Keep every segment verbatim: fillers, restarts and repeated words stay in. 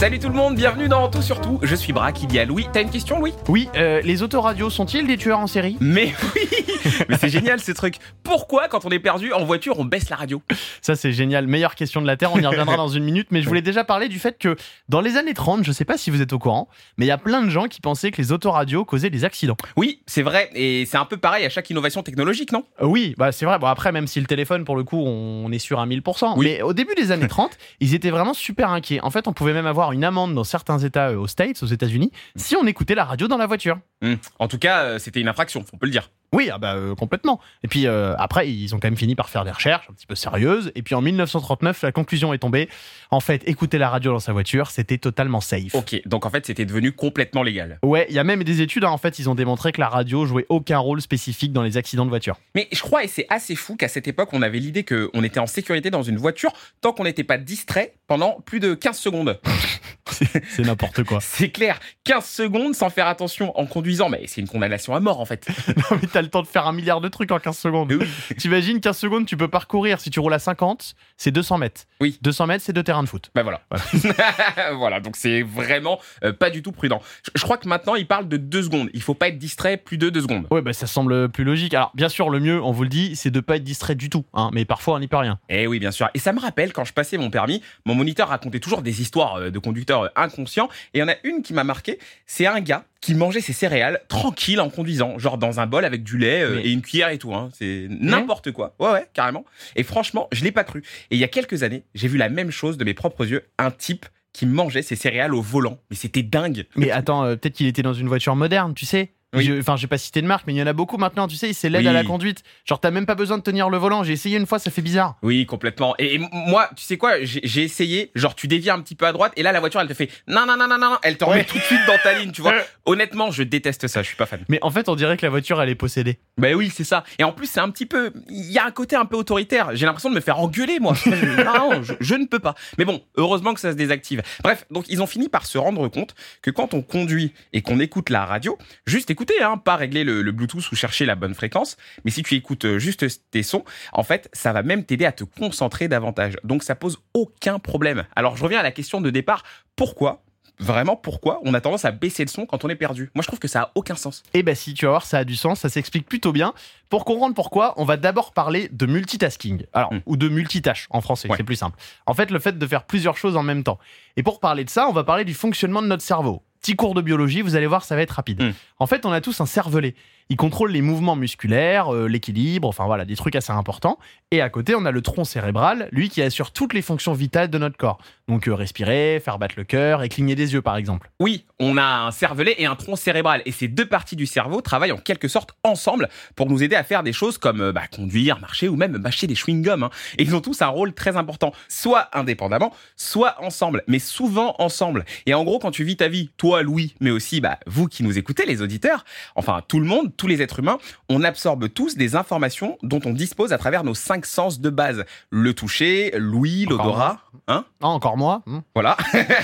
Salut tout le monde, bienvenue dans Tout sur Tout. Je suis Braque, il y a Louis. T'as une question, Louis ? Oui, euh, les autoradios sont-ils des tueurs en série ? Mais oui. Mais c'est génial ce truc. Pourquoi quand on est perdu en voiture, on baisse la radio ? Ça c'est génial, meilleure question de la Terre, on y reviendra dans une minute, mais je voulais déjà parler du fait que dans les années trente, je sais pas si vous êtes au courant, mais il y a plein de gens qui pensaient que les autoradios causaient des accidents. Oui, c'est vrai, et c'est un peu pareil à chaque innovation technologique, non ? Euh, oui, bah c'est vrai, bon après même si le téléphone pour le coup on est sûr à mille pour cent, Oui. mais au début des années trente, ils étaient vraiment super inquiets. En fait on pouvait même avoir une amende dans certains états euh, aux States, aux États-Unis, si on écoutait la radio dans la voiture. Mmh. En tout cas, euh, c'était une infraction, on peut le dire. Oui, ah bah, euh, complètement. Et puis euh, après, ils ont quand même fini par faire des recherches un petit peu sérieuses. Et puis en dix-neuf cent trente-neuf, la conclusion est tombée. En fait, écouter la radio dans sa voiture, c'était totalement safe. Ok, donc en fait, c'était devenu complètement légal. Ouais, il y a même des études, hein, en fait, ils ont démontré que la radio jouait aucun rôle spécifique dans les accidents de voiture. Mais je crois, et c'est assez fou, qu'à cette époque, on avait l'idée qu'on était en sécurité dans une voiture tant qu'on n'était pas distrait pendant plus de quinze secondes. C'est, c'est n'importe quoi. C'est clair, quinze secondes sans faire attention en conduisant, mais c'est une condamnation à mort en fait. Non, mais t'as le temps de faire un milliard de trucs en quinze secondes. Oui. T'imagines, quinze secondes, tu peux parcourir, si tu roules à cinquante, c'est deux cents mètres. Oui. deux cents mètres, c'est deux terrains de foot. Ben voilà. Voilà, voilà, donc c'est vraiment euh, pas du tout prudent. Je, je crois que maintenant, il parle de deux secondes. Il faut pas être distrait plus de deux secondes. Ouais, bah ça semble plus logique. Alors, bien sûr, le mieux, on vous le dit, c'est de pas être distrait du tout. Hein, mais parfois, on n'y peut rien. Eh oui, bien sûr. Et ça me rappelle, quand je passais mon permis, mon moniteur racontait toujours des histoires euh, de conducteurs euh, inconscients. Et il y en a une qui m'a marqué, c'est un gars qui mangeait ses céréales tranquille en conduisant, genre dans un bol avec du lait euh, Mais... et une cuillère et tout. Hein. C'est n'importe quoi. Ouais, ouais, carrément. Et franchement, je l'ai pas cru. Et il y a quelques années, j'ai vu la même chose de mes propres yeux, un type qui mangeait ses céréales au volant. Mais c'était dingue. Mais attends, euh, peut-être qu'il était dans une voiture moderne, tu sais. Oui. Je, enfin, j'ai pas cité de marque, mais il y en a beaucoup maintenant, tu sais, c'est l'aide Oui. à la conduite. Genre, t'as même pas besoin de tenir le volant. J'ai essayé une fois, ça fait bizarre. Oui, complètement. Et, et moi, tu sais quoi, j'ai, j'ai essayé, genre tu dévies un petit peu à droite, et là la voiture elle te fait non, non, non, non, non, elle te remet Ouais. tout de suite dans ta ligne, tu vois. Honnêtement, je déteste ça, je suis pas fan. Mais en fait, on dirait que la voiture, elle est possédée. Ben oui, c'est ça. Et en plus, c'est un petit peu, il y a un côté un peu autoritaire. J'ai l'impression de me faire engueuler, moi. non, non je, je ne peux pas. Mais bon, heureusement que ça se désactive. Bref, donc ils ont fini par se rendre compte que quand on conduit et qu'on écoute la radio, juste écouter, hein, pas régler le, le Bluetooth ou chercher la bonne fréquence, mais si tu écoutes juste tes sons, en fait, ça va même t'aider à te concentrer davantage. Donc ça pose aucun problème. Alors je reviens à la question de départ. Pourquoi ? Vraiment, pourquoi on a tendance à baisser le son quand on est perdu ? Moi, je trouve que ça a aucun sens. Eh ben si, tu vas voir, ça a du sens, ça s'explique plutôt bien. Pour comprendre pourquoi, on va d'abord parler de multitasking. Alors, Mm. ou de multitâche en français, Ouais. c'est plus simple. En fait, le fait de faire plusieurs choses en même temps. Et pour parler de ça, on va parler du fonctionnement de notre cerveau. Petit cours de biologie, vous allez voir, ça va être rapide. Mm. En fait, on a tous un cervelet. Il contrôle les mouvements musculaires, euh, l'équilibre, enfin voilà, des trucs assez importants. Et à côté, on a le tronc cérébral, lui qui assure toutes les fonctions vitales de notre corps. Donc euh, respirer, faire battre le cœur et cligner des yeux, par exemple. Oui, on a un cervelet et un tronc cérébral. Et ces deux parties du cerveau travaillent en quelque sorte ensemble pour nous aider à faire des choses comme euh, bah, conduire, marcher ou même mâcher des chewing-gums. Hein. Et ils ont tous un rôle très important, soit indépendamment, soit ensemble, mais souvent ensemble. Et en gros, quand tu vis ta vie, toi, Louis, mais aussi bah, vous qui nous écoutez, les auditeurs, enfin tout le monde, tous les êtres humains, on absorbe tous des informations dont on dispose à travers nos cinq sens de base. Le toucher, l'ouïe, Encore l'odorat, hein, Ah, encore moi hmm. voilà,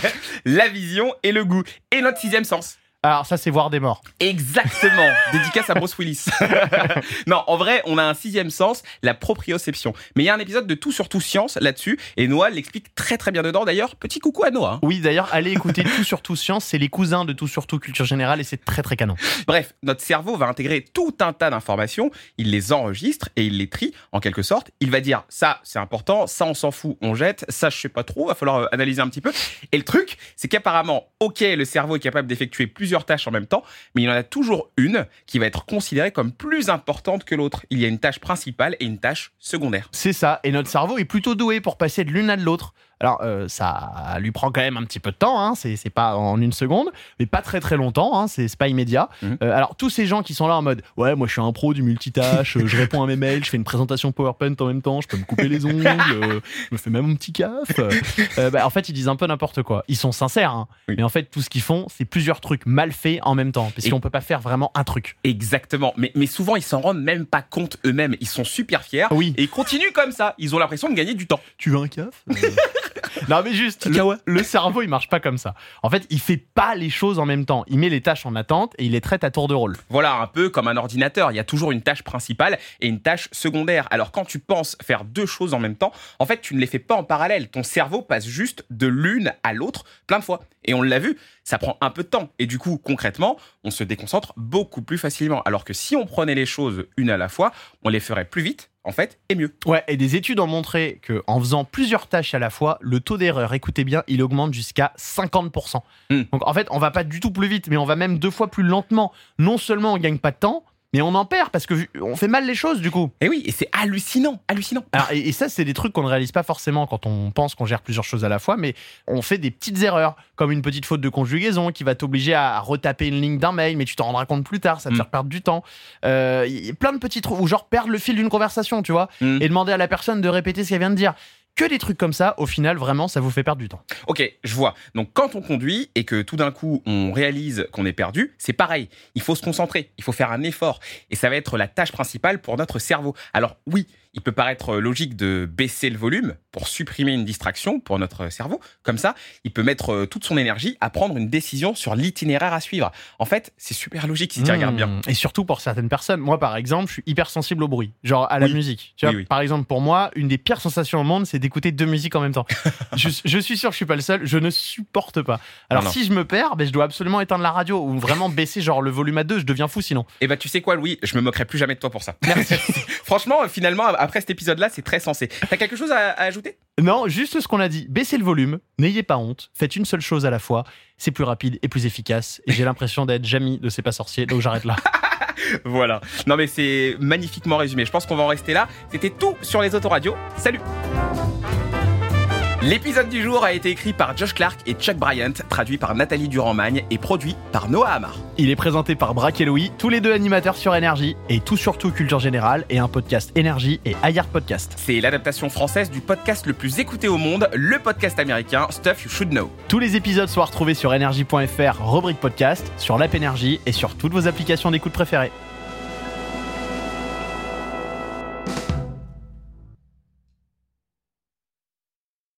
la vision et le goût. Et notre sixième sens. Alors ça, c'est voir des morts. Exactement. Dédicace à Bruce Willis. Non, en vrai, on a un sixième sens, la proprioception. Mais il y a un épisode de Tout sur Tout Science là-dessus, et Noah l'explique très très bien dedans. D'ailleurs, petit coucou à Noah. Hein. Oui, d'ailleurs, allez écouter Tout sur Tout Science, c'est les cousins de Tout sur Tout Culture Générale et c'est très très canon. Bref, notre cerveau va intégrer tout un tas d'informations, il les enregistre et il les trie en quelque sorte. Il va dire ça, c'est important, ça on s'en fout, on jette, ça je sais pas trop, va falloir analyser un petit peu. Et le truc, c'est qu'apparemment, ok, le cerveau est capable d'effectuer plusieurs tâches en même temps, mais il y en a toujours une qui va être considérée comme plus importante que l'autre. Il y a une tâche principale et une tâche secondaire. C'est ça, et notre cerveau est plutôt doué pour passer de l'une à l'autre. Alors, euh, ça lui prend quand même un petit peu de temps, hein, c'est, c'est pas en une seconde, mais pas très très longtemps, hein, c'est, c'est pas immédiat. Mhm. Euh, alors, tous ces gens qui sont là en mode « Ouais, moi je suis un pro du multitâche, euh, je réponds à mes mails, je fais une présentation PowerPoint en même temps, je peux me couper les ongles, euh, je me fais même mon petit caf. Euh, » bah, en fait, ils disent un peu n'importe quoi. Ils sont sincères, hein, Oui. mais en fait, tout ce qu'ils font, c'est plusieurs trucs mal faits en même temps, parce Et- qu'on peut pas faire vraiment un truc. Exactement. Mais, mais souvent, ils s'en rendent même pas compte eux-mêmes. Ils sont super fiers Oui. et ils continuent comme ça. Ils ont l'impression de gagner du temps. Tu veux un caf ? Euh, Non mais juste, le, le cerveau il marche pas comme ça. En fait, il fait pas les choses en même temps. Il met les tâches en attente et il les traite à tour de rôle. Voilà, un peu comme un ordinateur. Il y a toujours une tâche principale et une tâche secondaire. Alors quand tu penses faire deux choses en même temps, en fait, tu ne les fais pas en parallèle. Ton cerveau passe juste de l'une à l'autre plein de fois. Et on l'a vu, ça prend un peu de temps. Et du coup, concrètement, on se déconcentre beaucoup plus facilement. Alors que si on prenait les choses une à la fois, on les ferait plus vite, en fait, et mieux. Ouais, et des études ont montré qu'en faisant plusieurs tâches à la fois, le taux d'erreur, écoutez bien, il augmente jusqu'à cinquante pour cent. Mm. Donc en fait, on va pas du tout plus vite, mais on va même deux fois plus lentement. Non seulement on gagne pas de temps, mais on en perd parce qu'on fait mal les choses du coup. Et oui, et c'est hallucinant, hallucinant. Alors, et, et ça, c'est des trucs qu'on ne réalise pas forcément quand on pense qu'on gère plusieurs choses à la fois, mais on fait des petites erreurs, comme une petite faute de conjugaison qui va t'obliger à, à retaper une ligne d'un mail, mais tu t'en rendras compte plus tard, ça te mmh. fait perdre du temps. Euh, y a plein de petits trucs, ou genre perdre le fil d'une conversation, tu vois, mmh. et demander à la personne de répéter ce qu'elle vient de dire. Que des trucs comme ça, au final, vraiment, ça vous fait perdre du temps. Ok, je vois. Donc, quand on conduit et que tout d'un coup, on réalise qu'on est perdu, c'est pareil. Il faut se concentrer, il faut faire un effort. Et ça va être la tâche principale pour notre cerveau. Alors oui, il peut paraître logique de baisser le volume pour supprimer une distraction pour notre cerveau. Comme ça, il peut mettre toute son énergie à prendre une décision sur l'itinéraire à suivre. En fait, c'est super logique si tu mmh. regardes bien. Et surtout pour certaines personnes. Moi, par exemple, je suis hyper sensible au bruit, genre à la oui. musique. Tu vois, oui, oui. Par exemple, pour moi, une des pires sensations au monde, c'est d'écouter deux musiques en même temps. je, je suis sûr que je suis pas le seul, je ne supporte pas. Alors non, non. si je me perds, ben, je dois absolument éteindre la radio ou vraiment baisser genre le volume à deux, je deviens fou sinon. Et bah tu sais quoi Louis, je me moquerai plus jamais de toi pour ça. Merci. Franchement, finalement, après cet épisode-là, c'est très sensé. T'as quelque chose à, à ajouter ? Non, juste ce qu'on a dit. Baissez le volume, n'ayez pas honte, faites une seule chose à la fois, c'est plus rapide et plus efficace. Et j'ai l'impression d'être Jamie de C'est pas sorcier, donc j'arrête là. Voilà. Non mais c'est magnifiquement résumé. Je pense qu'on va en rester là. C'était tout sur les autoradios. Salut. L'épisode du jour a été écrit par Josh Clark et Chuck Bryant, traduit par Nathalie Durand-Magne et produit par Noah Amar. Il est présenté par Braque et Louis, tous les deux animateurs sur Énergie, et tout surtout Culture Générale et un podcast Énergie et iHeart Podcast. C'est l'adaptation française du podcast le plus écouté au monde, le podcast américain Stuff You Should Know. Tous les épisodes sont retrouvés sur énergie point f r, rubrique podcast, sur l'app Énergie et sur toutes vos applications d'écoute préférées.